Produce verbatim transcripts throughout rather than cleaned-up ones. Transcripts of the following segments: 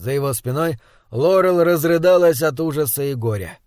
За его спиной Лорел разрыдалась от ужаса и горя.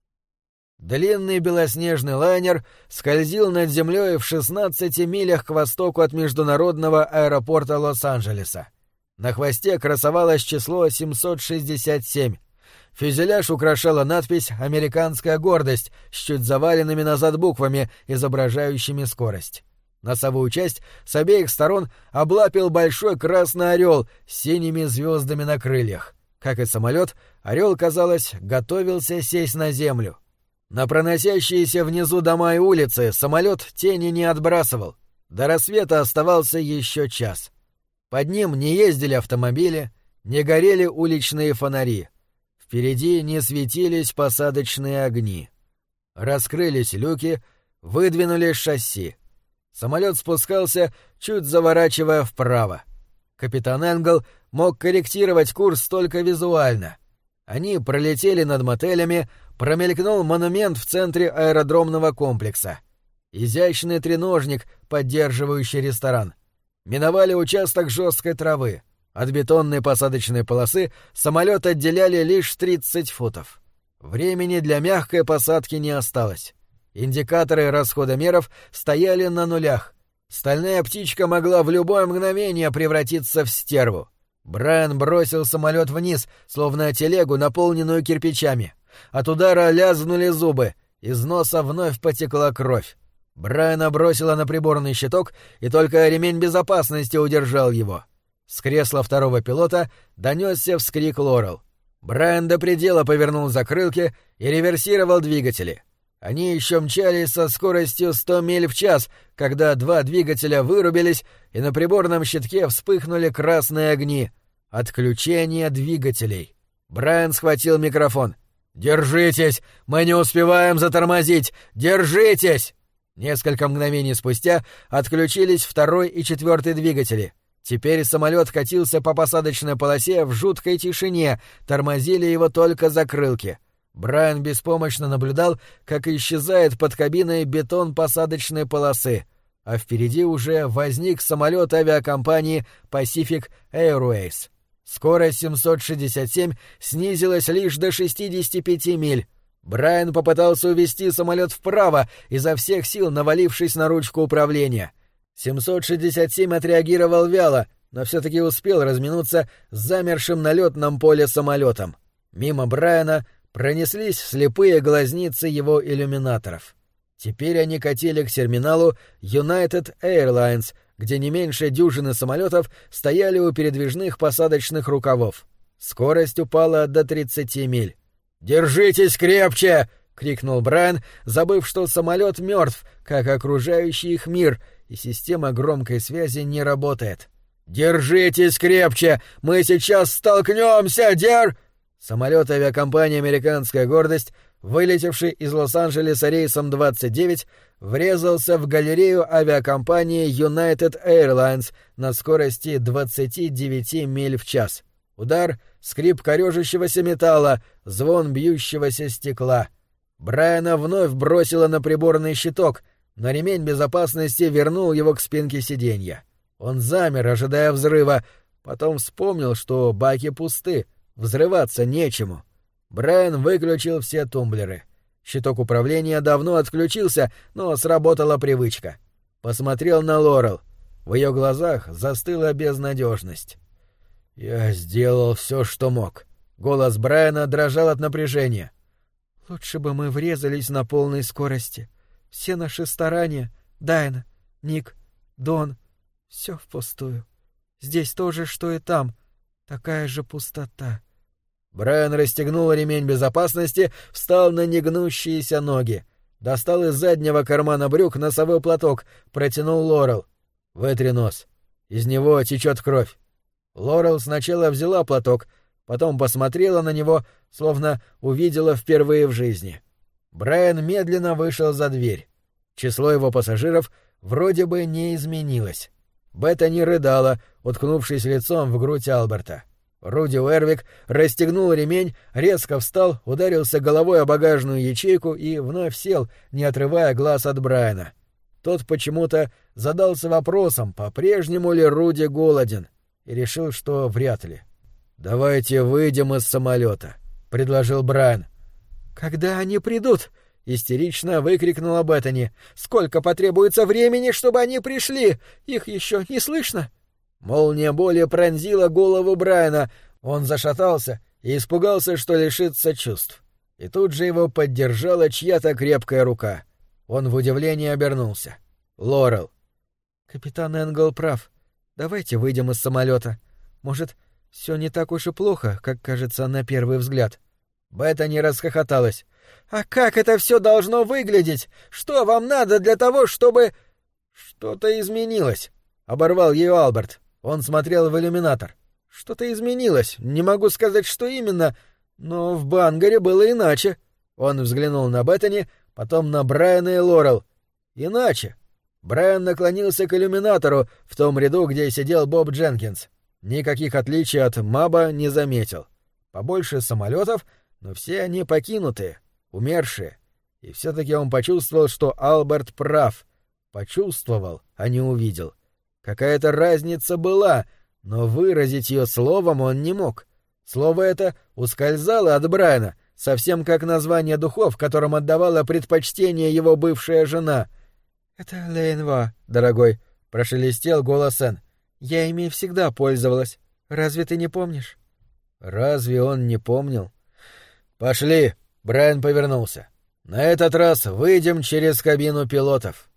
Длинный белоснежный лайнер скользил над землей в шестнадцати милях к востоку от международного аэропорта Лос-Анджелеса. На хвосте красовалось число семьсот шестьдесят семь. Фюзеляж украшала надпись «Американская гордость» с чуть заваленными назад буквами, изображающими скорость. Носовую часть с обеих сторон облапил большой красный орел с синими звездами на крыльях. Как и самолет, орел, казалось, готовился сесть на землю. На проносящиеся внизу дома и улицы самолет тени не отбрасывал. До рассвета оставался еще час. Под ним не ездили автомобили, не горели уличные фонари. Впереди не светились посадочные огни. Раскрылись люки, выдвинулись шасси. Самолет спускался, чуть заворачивая вправо. Капитан Энгл мог корректировать курс только визуально. Они пролетели над мотелями, промелькнул монумент в центре аэродромного комплекса. Изящный треножник, поддерживающий ресторан. Миновали участок жесткой травы. От бетонной посадочной полосы самолет отделяли лишь тридцать футов. Времени для мягкой посадки не осталось. Индикаторы расходомеров стояли на нулях. Стальная птичка могла в любое мгновение превратиться в стерву. Брайан бросил самолет вниз, словно телегу, наполненную кирпичами. От удара лязгнули зубы, из носа вновь потекла кровь. Брайана бросила на приборный щиток, и только ремень безопасности удержал его. С кресла второго пилота донесся вскрик Лорел. Брайан до предела повернул закрылки и реверсировал двигатели. Они еще мчались со скоростью сто миль в час, когда два двигателя вырубились, и на приборном щитке вспыхнули красные огни. Отключение двигателей. Брайан схватил микрофон. «Держитесь! Мы не успеваем затормозить! Держитесь!» Несколько мгновений спустя отключились второй и четвертый двигатели. Теперь самолет катился по посадочной полосе в жуткой тишине, тормозили его только закрылки. Брайан беспомощно наблюдал, как исчезает под кабиной бетон посадочной полосы, а впереди уже возник самолет авиакомпании Pacific Airways. Скорость семьсот шестьдесят семь снизилась лишь до шестидесяти пяти миль. Брайан попытался увести самолет вправо, изо всех сил навалившись на ручку управления. семьсот шестьдесят семь отреагировал вяло, но все-таки успел разминуться с замершим на летном поле самолетом. Мимо Брайана пронеслись слепые глазницы его иллюминаторов. Теперь они катили к терминалу United Airlines, где не меньше дюжины самолетов стояли у передвижных посадочных рукавов. Скорость упала до тридцати миль. «Держитесь крепче!» — крикнул Брайан, забыв, что самолет мертв, как окружающий их мир, и система громкой связи не работает. «Держитесь крепче! Мы сейчас столкнемся, дер...» Самолет авиакомпании «Американская гордость», вылетевший из Лос-Анджелеса рейсом двадцать девять, врезался в галерею авиакомпании United Airlines на скорости двадцати девяти миль в час. Удар, скрип корежащегося металла, звон бьющегося стекла. Брайана вновь бросило на приборный щиток, но ремень безопасности вернул его к спинке сиденья. Он замер, ожидая взрыва, потом вспомнил, что баки пусты, взрываться нечему. Брайан выключил все тумблеры. Щиток управления давно отключился, но сработала привычка. Посмотрел на Лорел. В ее глазах застыла безнадежность. «Я сделал все, что мог». Голос Брайана дрожал от напряжения. «Лучше бы мы врезались на полной скорости. Все наши старания, Дайна, Ник, Дон, все впустую. Здесь то же, что и там. Такая же пустота». Брайан расстегнул ремень безопасности, встал на негнущиеся ноги. Достал из заднего кармана брюк носовой платок, протянул Лорел. «Вытри нос. Из него течет кровь». Лорел сначала взяла платок, потом посмотрела на него, словно увидела впервые в жизни. Брайан медленно вышел за дверь. Число его пассажиров вроде бы не изменилось. Беттани рыдала, уткнувшись лицом в грудь Алберта. Руди Уэрвик расстегнул ремень, резко встал, ударился головой о багажную ячейку и вновь сел, не отрывая глаз от Брайана. Тот почему-то задался вопросом, по-прежнему ли Руди голоден, и решил, что вряд ли. «Давайте выйдем из самолета», — предложил Брайан. «Когда они придут?» — истерично выкрикнула Беттани. «Сколько потребуется времени, чтобы они пришли? Их еще не слышно?» Молния боли пронзила голову Брайана. Он зашатался и испугался, что лишится чувств. И тут же его поддержала чья-то крепкая рука. Он в удивлении обернулся. Лорел. «Капитан Энгл прав. Давайте выйдем из самолета. Может, все не так уж и плохо, как кажется на первый взгляд». Беттани расхохоталась. «А как это все должно выглядеть? Что вам надо для того, чтобы...» «Что-то изменилось», — оборвал ее Алберт. Он смотрел в иллюминатор. «Что-то изменилось. Не могу сказать, что именно, но в Бангаре было иначе». Он взглянул на Беттани, потом на Брайана и Лорел. «Иначе». Брайан наклонился к иллюминатору в том ряду, где сидел Боб Дженкинс. Никаких отличий от Маба не заметил. Побольше самолетов, но все они покинутые, умершие. И все-таки он почувствовал, что Алберт прав. Почувствовал, а не увидел. Какая-то разница была, но выразить ее словом он не мог. Слово это ускользало от Брайана, совсем как название духов, которым отдавала предпочтение его бывшая жена. «Это Лейнва, дорогой», — прошелестел голос Энн. «Я ими всегда пользовалась. Разве ты не помнишь?» Разве он не помнил? «Пошли», — Брайан повернулся. «На этот раз выйдем через кабину пилотов».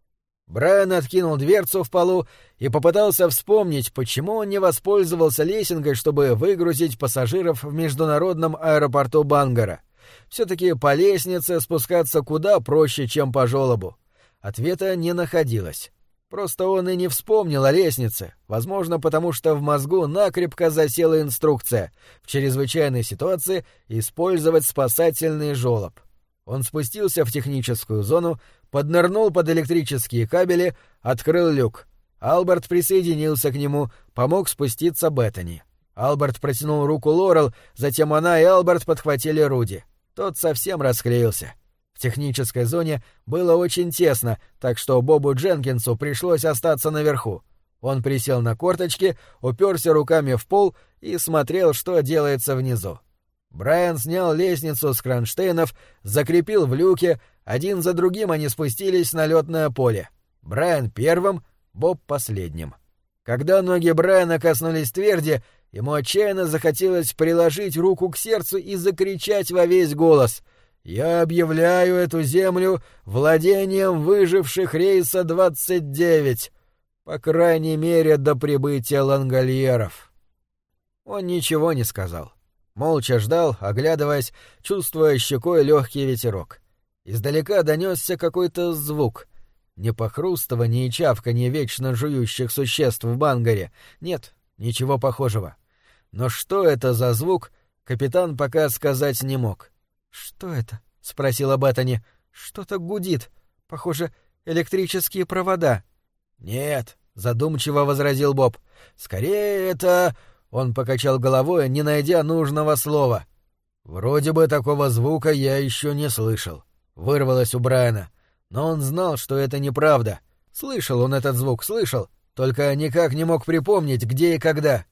Брайан откинул дверцу в полу и попытался вспомнить, почему он не воспользовался лесенкой, чтобы выгрузить пассажиров в международном аэропорту Бангара. Все-таки по лестнице спускаться куда проще, чем по желобу. Ответа не находилось. Просто он и не вспомнил о лестнице, возможно, потому что в мозгу накрепко засела инструкция в чрезвычайной ситуации использовать спасательный желоб. Он спустился в техническую зону, поднырнул под электрические кабели, открыл люк. Алберт присоединился к нему, помог спуститься Беттани. Алберт протянул руку Лорел, затем она и Алберт подхватили Руди. Тот совсем расклеился. В технической зоне было очень тесно, так что Бобу Дженкинсу пришлось остаться наверху. Он присел на корточки, уперся руками в пол и смотрел, что делается внизу. Брайан снял лестницу с кронштейнов, закрепил в люке, один за другим они спустились на лётное поле. Брайан первым, Боб последним. Когда ноги Брайана коснулись тверди, ему отчаянно захотелось приложить руку к сердцу и закричать во весь голос: «Я объявляю эту землю владением выживших рейса двадцать девять, по крайней мере, до прибытия лангольеров». Он ничего не сказал. Молча ждал, оглядываясь, чувствуя щекой легкий ветерок. Издалека донесся какой-то звук. Не похрустывание и чавканье вечно жующих существ в Бангаре. Нет, ничего похожего. Но что это за звук, капитан пока сказать не мог. «Что это?» — спросила Беттани. «Что-то гудит. Похоже, электрические провода». «Нет», — задумчиво возразил Боб. «Скорее это...» Он покачал головой, не найдя нужного слова. «Вроде бы такого звука я еще не слышал», — вырвалось у Брайана. Но он знал, что это неправда. Слышал он этот звук, слышал, только никак не мог припомнить, где и когда.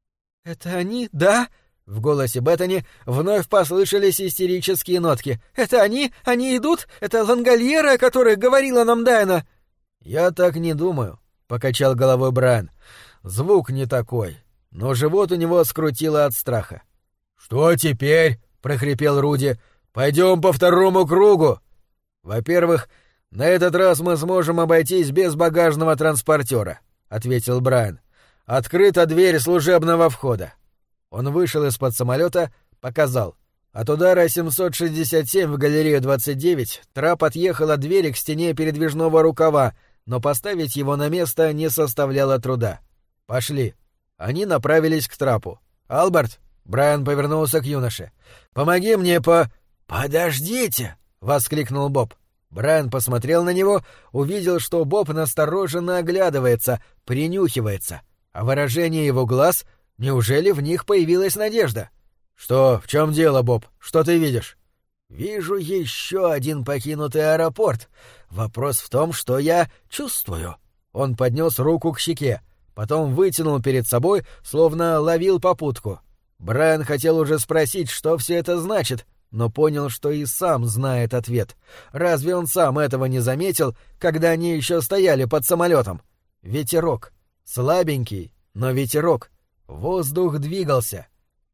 «Это они, да?» В голосе Беттани вновь послышались истерические нотки. «Это они? Они идут? Это лангольеры, о которых говорила нам Дайна?» «Я так не думаю», — покачал головой Брайан. «Звук не такой». Но живот у него скрутило от страха. «Что теперь?» — прохрипел Руди. «Пойдем по второму кругу». «Во-первых, на этот раз мы сможем обойтись без багажного транспортера», — ответил Брайан. «Открыта дверь служебного входа». Он вышел из-под самолета, показал. От удара семьсот шестьдесят семь в галерею двадцать девять трап отъехал от двери к стене передвижного рукава, но поставить его на место не составляло труда. «Пошли». Они направились к трапу. «Алберт!» — Брайан повернулся к юноше. «Помоги мне по...» «Подождите!» — воскликнул Боб. Брайан посмотрел на него, увидел, что Боб настороженно оглядывается, принюхивается. А выражение его глаз... Неужели в них появилась надежда? «Что, в чем дело, Боб? Что ты видишь?» «Вижу еще один покинутый аэропорт. Вопрос в том, что я чувствую». Он поднес руку к щеке. Потом вытянул перед собой, словно ловил попутку. Брайан хотел уже спросить, что все это значит, но понял, что и сам знает ответ. Разве он сам этого не заметил, когда они еще стояли под самолетом? Ветерок. Слабенький, но ветерок. Воздух двигался.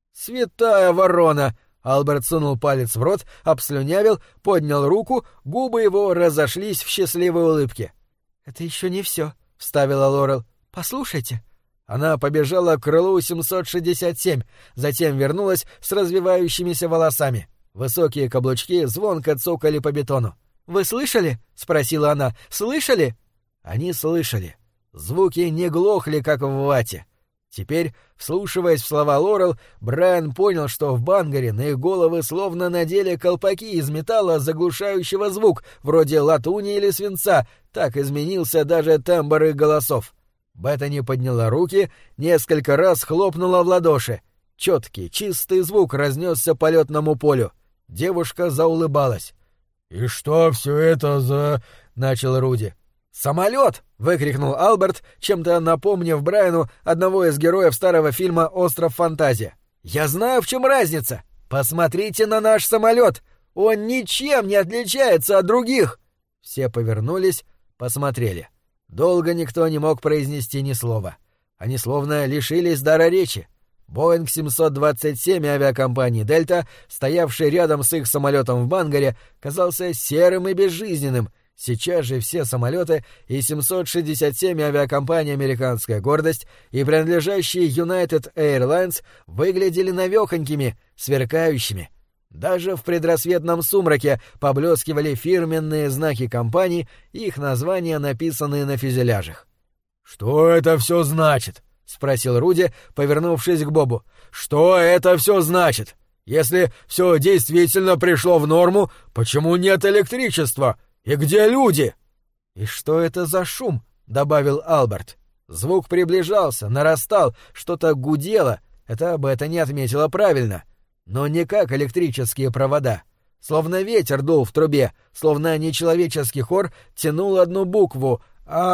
«Святая ворона!» Алберт сунул палец в рот, обслюнявил, поднял руку, губы его разошлись в счастливой улыбке. «Это еще не все», — вставила Лорел. «Послушайте». Она побежала к крылу семьсот шестьдесят семь, затем вернулась с развивающимися волосами. Высокие каблучки звонко цокали по бетону. «Вы слышали?» — спросила она. «Слышали?» Они слышали. Звуки не глохли, как в вате. Теперь, вслушиваясь в слова Лорел, Брайан понял, что в Бангаре на их головы словно надели колпаки из металла, заглушающего звук, вроде латуни или свинца, так изменился даже тембр их голосов. Беттани подняла руки, несколько раз хлопнула в ладоши. Четкий, чистый звук разнесся по летному полю. Девушка заулыбалась. «И что все это за...» — начал Руди. «Самолет!» — выкрикнул Алберт, чем-то напомнив Брайану одного из героев старого фильма «Остров фантазия». «Я знаю, в чем разница! Посмотрите на наш самолет! Он ничем не отличается от других!» Все повернулись, посмотрели. Долго никто не мог произнести ни слова. Они словно лишились дара речи. Боинг семьсот двадцать семь авиакомпании «Дельта», стоявший рядом с их самолетом в Бангаре, казался серым и безжизненным. Сейчас же все самолеты и семьсот шестьдесят семь авиакомпании «Американская гордость» и принадлежащие United Airlines выглядели навехонькими, сверкающими. Даже в предрассветном сумраке поблескивали фирменные знаки компаний и их названия, написанные на фюзеляжах. «Что это все значит?» — спросил Руди, повернувшись к Бобу. «Что это все значит? Если все действительно пришло в норму, почему нет электричества? И где люди?» «И что это за шум?» — добавил Алберт. Звук приближался, нарастал, что-то гудело. Это Беттани отметила правильно. Но не как электрические провода. Словно ветер дул в трубе, словно нечеловеческий хор тянул одну букву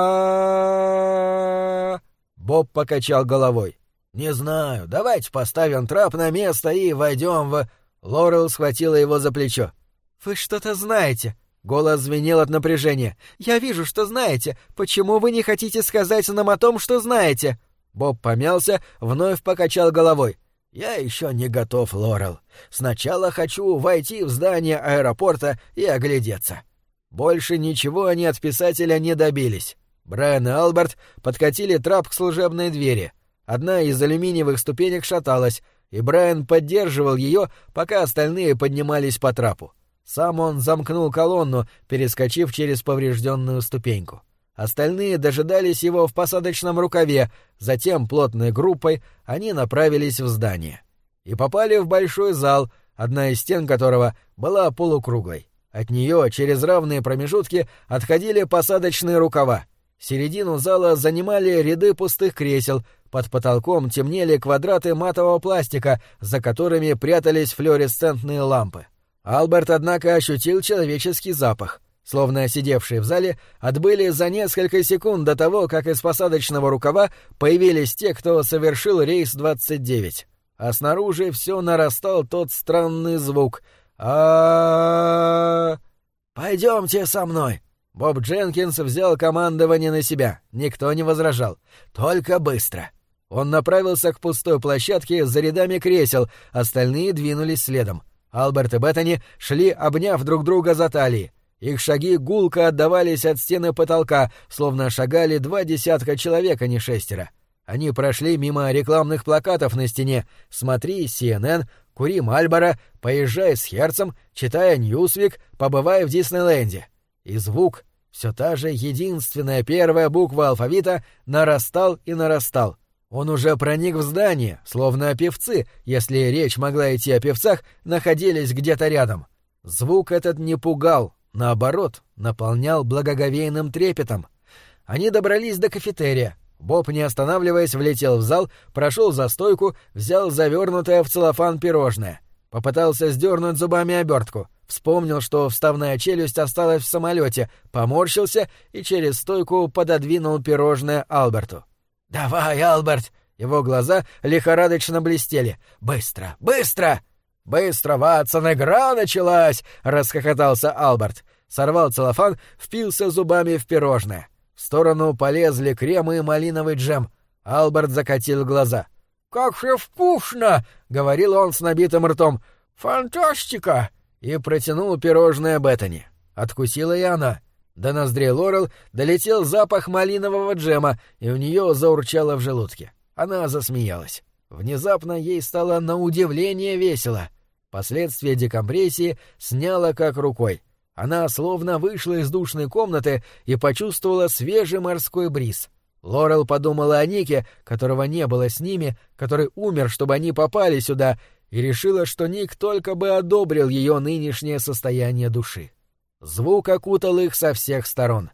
а. Боб покачал головой. «Не знаю, давайте поставим трап на место и войдем в...» Лорел схватила его за плечо. «Вы что-то знаете?» Голос звенел от напряжения. «Я вижу, что знаете. Почему вы не хотите сказать нам о том, что знаете?» Боб помялся, вновь покачал головой. «Я еще не готов, Лорел. Сначала хочу войти в здание аэропорта и оглядеться». Больше ничего они от писателя не добились. Брайан и Алберт подкатили трап к служебной двери. Одна из алюминиевых ступенек шаталась, и Брайан поддерживал ее, пока остальные поднимались по трапу. Сам он замкнул колонну, перескочив через поврежденную ступеньку. Остальные дожидались его в посадочном рукаве, затем плотной группой они направились в здание. И попали в большой зал, одна из стен которого была полукруглой. От нее через равные промежутки отходили посадочные рукава. Середину зала занимали ряды пустых кресел, под потолком темнели квадраты матового пластика, за которыми прятались флуоресцентные лампы. Алберт, однако, ощутил человеческий запах. Словно сидевшие в зале отбыли за несколько секунд до того, как из посадочного рукава появились те, кто совершил рейс двадцать девять. А снаружи все нарастал тот странный звук. а «Пойдемте со мной!» Боб Дженкинс взял командование на себя. Никто не возражал. «Только быстро!» Он направился к пустой площадке за рядами кресел, остальные двинулись следом. Алберт и Беттани шли, обняв друг друга за талии. Их шаги гулко отдавались от стены потолка, словно шагали два десятка человек, а не шестеро. Они прошли мимо рекламных плакатов на стене «Смотри Си Эн Эн», «Кури Мальборо», «Поезжай с Херцем», «Читай Ньюсвик», «Побывай в Диснейленде». И звук, все та же единственная первая буква алфавита, нарастал и нарастал. Он уже проник в здание, словно певцы, если речь могла идти о певцах, находились где-то рядом. Звук этот не пугал, наоборот, наполнял благоговейным трепетом. Они добрались до кафетерия. Боб, не останавливаясь, влетел в зал, прошел за стойку, взял завернутое в целлофан пирожное. Попытался сдернуть зубами обертку. Вспомнил, что вставная челюсть осталась в самолете, поморщился и через стойку пододвинул пирожное Алберту. «Давай, Алберт, Его глаза лихорадочно блестели. «Быстро! Быстро!» «Быстро, Ватсон, игра началась!» — расхохотался Алберт. Сорвал целлофан, впился зубами в пирожное. В сторону полезли крем и малиновый джем. Алберт закатил глаза. «Как же вкусно!» — говорил он с набитым ртом. «Фантастика!» И протянул пирожное Беттани. Откусила и она. До ноздрей Лорел долетел запах малинового джема, и у нее заурчало в желудке. Она засмеялась. Внезапно ей стало на удивление весело. Последствия декомпрессии сняло как рукой. Она словно вышла из душной комнаты и почувствовала свежий морской бриз. Лорел подумала о Нике, которого не было с ними, который умер, чтобы они попали сюда, и решила, что Ник только бы одобрил ее нынешнее состояние души. Звук окутал их со всех сторон.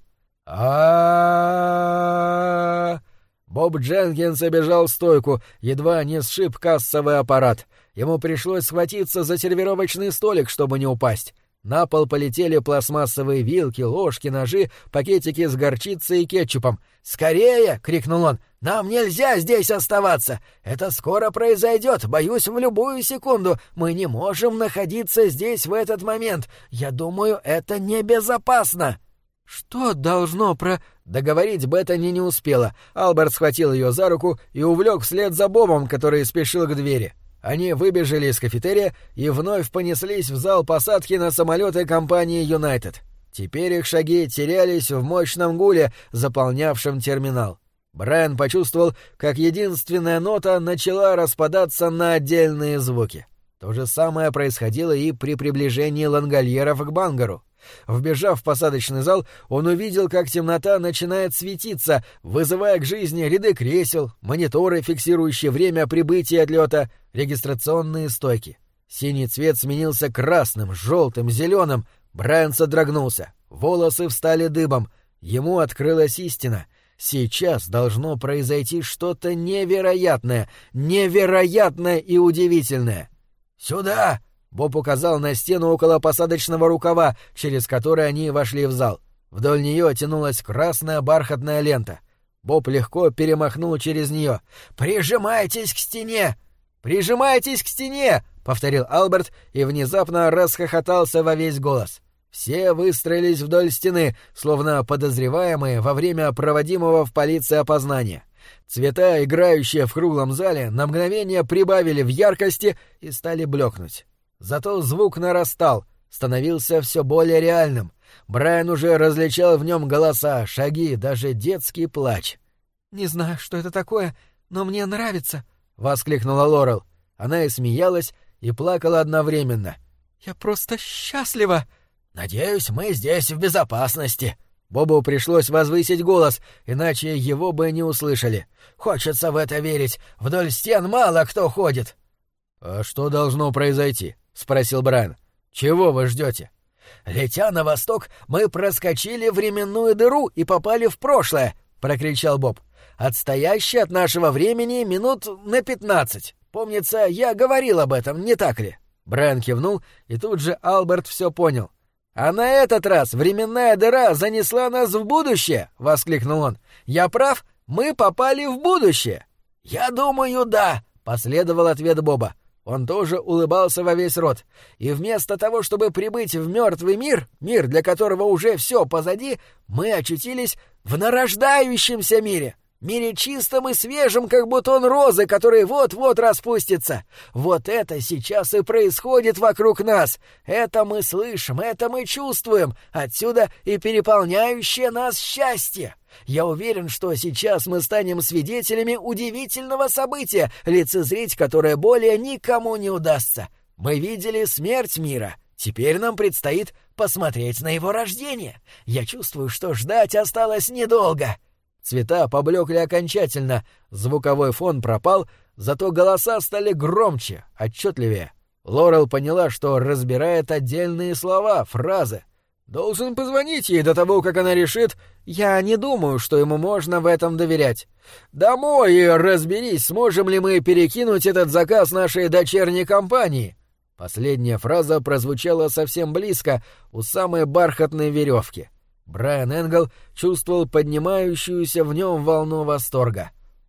а Боб Дженкинс обежал стойку, едва не сшиб кассовый аппарат. Ему пришлось схватиться за сервировочный столик, чтобы не упасть. На пол полетели пластмассовые вилки, ложки, ножи, пакетики с горчицей и кетчупом. «Скорее!» — крикнул он. «Нам нельзя здесь оставаться! Это скоро произойдет, боюсь, в любую секунду. Мы не можем находиться здесь в этот момент. Я думаю, это небезопасно!» «Что должно про...» Договорить Беттани не успела. Алберт схватил ее за руку и увлек вслед за Бобом, который спешил к двери. Они выбежали из кафетерия и вновь понеслись в зал посадки на самолеты компании «Юнайтед». Теперь их шаги терялись в мощном гуле, заполнявшем терминал. Брайан почувствовал, как единственная нота начала распадаться на отдельные звуки. То же самое происходило и при приближении лангольеров к Бангару. Вбежав в посадочный зал, он увидел, как темнота начинает светиться, вызывая к жизни ряды кресел, мониторы, фиксирующие время прибытия и отлета, регистрационные стойки. Синий цвет сменился красным, желтым, зеленым. Брайан содрогнулся. Волосы встали дыбом. Ему открылась истина. Сейчас должно произойти что-то невероятное, невероятное и удивительное. «Сюда!» Боб указал на стену около посадочного рукава, через который они вошли в зал. Вдоль нее тянулась красная бархатная лента. Боб легко перемахнул через нее. «Прижимайтесь к стене!» «Прижимайтесь к стене!» — повторил Алберт и внезапно расхохотался во весь голос. Все выстроились вдоль стены, словно подозреваемые во время проводимого в полиции опознания. Цвета, играющие в круглом зале, на мгновение прибавили в яркости и стали блекнуть. Зато звук нарастал, становился все более реальным. Брайан уже различал в нем голоса, шаги, даже детский плач. «Не знаю, что это такое, но мне нравится», — воскликнула Лорел. Она и смеялась, и плакала одновременно. «Я просто счастлива!» «Надеюсь, мы здесь в безопасности». Бобу пришлось возвысить голос, иначе его бы не услышали. «Хочется в это верить. Вдоль стен мало кто ходит». «А что должно произойти?» — спросил Брайан. «Чего вы ждете?» «Летя на восток, мы проскочили временную дыру и попали в прошлое», — прокричал Боб. «Отстоящее от нашего времени минут на пятнадцать. Помнится, я говорил об этом, не так ли?» Брайан кивнул, и тут же Алберт все понял. «А на этот раз временная дыра занесла нас в будущее!» — воскликнул он. «Я прав? Мы попали в будущее!» «Я думаю, да!» — последовал ответ Боба. Он тоже улыбался во весь рот. «И вместо того, чтобы прибыть в мертвый мир, мир, для которого уже все позади, мы очутились в нарождающемся мире, мире чистом и свежем, как бутон розы, который вот-вот распустится. Вот это сейчас и происходит вокруг нас. Это мы слышим, это мы чувствуем. Отсюда и переполняющее нас счастье. Я уверен, что сейчас мы станем свидетелями удивительного события, лицезреть которое более никому не удастся. Мы видели смерть мира. Теперь нам предстоит посмотреть на его рождение. Я чувствую, что ждать осталось недолго». Цвета поблекли окончательно, звуковой фон пропал, зато голоса стали громче, отчетливее. Лорел поняла, что разбирает отдельные слова, фразы. «Должен позвонить ей до того, как она решит. Я не думаю, что ему можно в этом доверять. Домой и разберись, сможем ли мы перекинуть этот заказ нашей дочерней компании». Последняя фраза прозвучала совсем близко, у самой бархатной веревки. Брайан Энгл чувствовал поднимающуюся в нем волну восторга.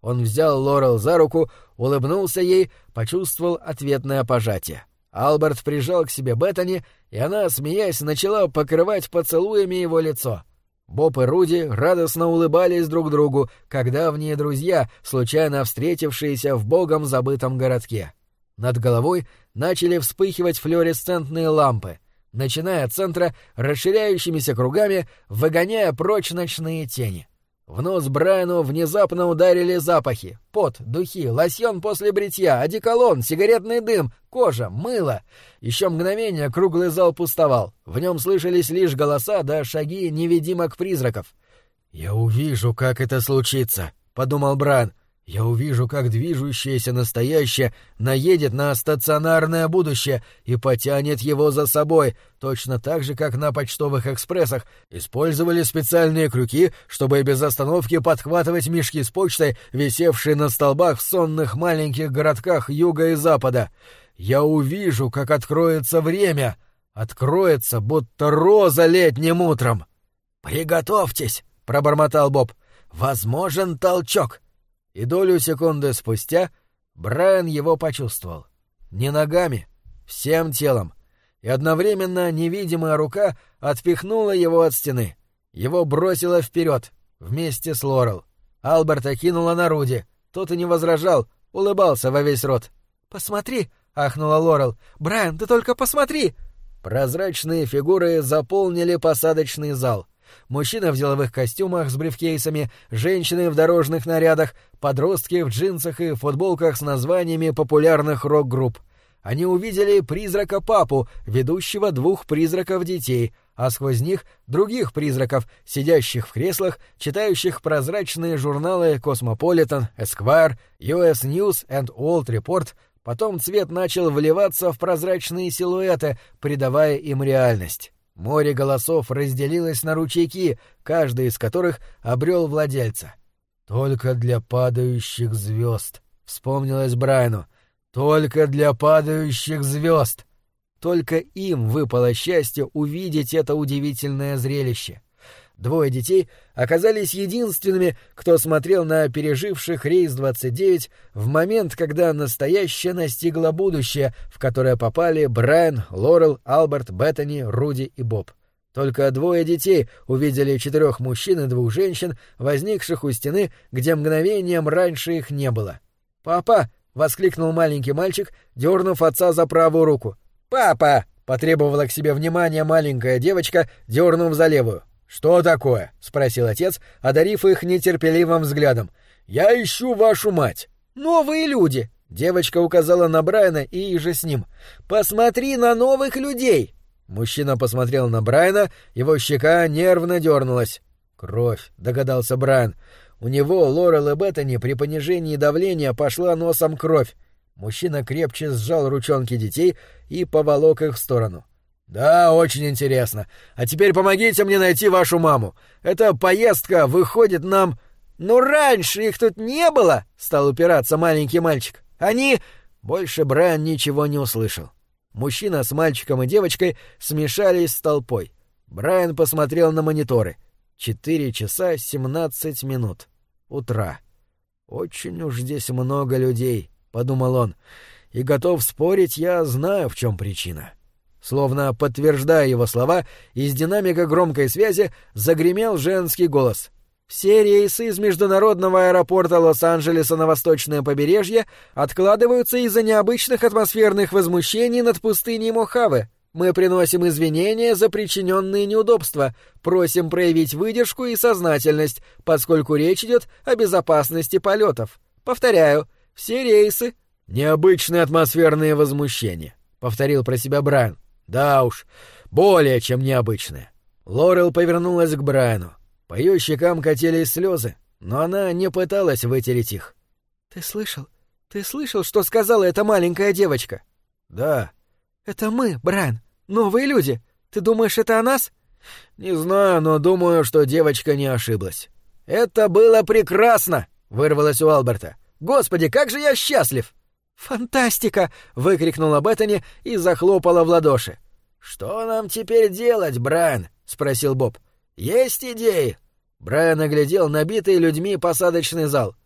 Он взял Лорел за руку, улыбнулся ей, почувствовал ответное пожатие. Алберт прижал к себе Беттани, и она, смеясь, начала покрывать поцелуями его лицо. Боб и Руди радостно улыбались друг другу, как давние друзья, случайно встретившиеся в богом забытом городке. Над головой начали вспыхивать флуоресцентные лампы, начиная от центра расширяющимися кругами, выгоняя прочь ночные тени. В нос Брайану внезапно ударили запахи: пот, духи, лосьон после бритья, одеколон, сигаретный дым, кожа, мыло. Еще мгновение круглый зал пустовал. В нем слышались лишь голоса да шаги невидимок-призраков. «Я увижу, как это случится», — подумал Брайан. «Я увижу, как движущееся настоящее наедет на стационарное будущее и потянет его за собой, точно так же, как на почтовых экспрессах использовали специальные крюки, чтобы без остановки подхватывать мешки с почтой, висевшие на столбах в сонных маленьких городках юга и запада. Я увижу, как откроется время, откроется, будто роза летним утром». «Приготовьтесь», — пробормотал Боб. «Возможен толчок». И долю секунды спустя Брайан его почувствовал. Не ногами, всем телом. И одновременно невидимая рука отпихнула его от стены. Его бросило вперед, вместе с Лорел. Алберта кинула на Руди. Тот и не возражал, улыбался во весь рот. «Посмотри!» — ахнула Лорел. «Брайан, ты только посмотри!» Прозрачные фигуры заполнили посадочный зал. Мужчины в деловых костюмах с брифкейсами, женщины в дорожных нарядах, подростки в джинсах и футболках с названиями популярных рок-групп. Они увидели призрака-папу, ведущего двух призраков-детей, а сквозь них других призраков, сидящих в креслах, читающих прозрачные журналы «Космополитен», «Эсквайр», «ю эс News and World Report». Потом цвет начал вливаться в прозрачные силуэты, придавая им реальность. Море голосов разделилось на ручейки, каждый из которых обрел владельца. «Только для падающих звезд», — вспомнилось Брайану. «Только для падающих звезд». Только им выпало счастье увидеть это удивительное зрелище. Двое детей оказались единственными, кто смотрел на переживших рейс двадцать девять в момент, когда настоящее настигло будущее, в которое попали Брайан, Лорел, Алберт, Беттани, Руди и Боб. Только двое детей увидели четырех мужчин и двух женщин, возникших у стены, где мгновением раньше их не было. «Папа!» — воскликнул маленький мальчик, дернув отца за правую руку. «Папа!» — потребовала к себе внимания маленькая девочка, дернув за левую. «Что такое?» — спросил отец, одарив их нетерпеливым взглядом. «Я ищу вашу мать». «Новые люди!» — девочка указала на Брайана и же с ним. «Посмотри на новых людей!» Мужчина посмотрел на Брайана, его щека нервно дернулась. «Кровь», — догадался Брайан. У него, Лорел и Беттани, при понижении давления пошла носом кровь. Мужчина крепче сжал ручонки детей и поволок их в сторону. «Да, очень интересно. А теперь помогите мне найти вашу маму. Эта поездка выходит нам...» «Ну раньше их тут не было!» — стал упираться маленький мальчик. «Они...» Больше Брайан ничего не услышал. Мужчина с мальчиком и девочкой смешались с толпой. Брайан посмотрел на мониторы. Четыре часа семнадцать минут. Утра. «Очень уж здесь много людей», — подумал он. «И готов спорить, я знаю, в чем причина». Словно подтверждая его слова, из динамика громкой связи загремел женский голос. «Все рейсы из международного аэропорта Лос-Анджелеса на восточное побережье откладываются из-за необычных атмосферных возмущений над пустыней Мохаве. Мы приносим извинения за причиненные неудобства, просим проявить выдержку и сознательность, поскольку речь идет о безопасности полетов. Повторяю, все рейсы...» «Необычные атмосферные возмущения», — повторил про себя Брайан. «Да уж, более чем необычное». Лорел повернулась к Брайану. По ее щекам катились слезы, но она не пыталась вытереть их. «Ты слышал? Ты слышал, что сказала эта маленькая девочка?» «Да». «Это мы, Брайан, новые люди. Ты думаешь, это о нас?» «Не знаю, но думаю, что девочка не ошиблась». «Это было прекрасно!» — вырвалось у Алберта. «Господи, как же я счастлив!» «Фантастика!» — выкрикнула Беттани и захлопала в ладоши. «Что нам теперь делать, Брайан?» — спросил Боб. «Есть идеи?» Брайан оглядел набитый людьми посадочный зал.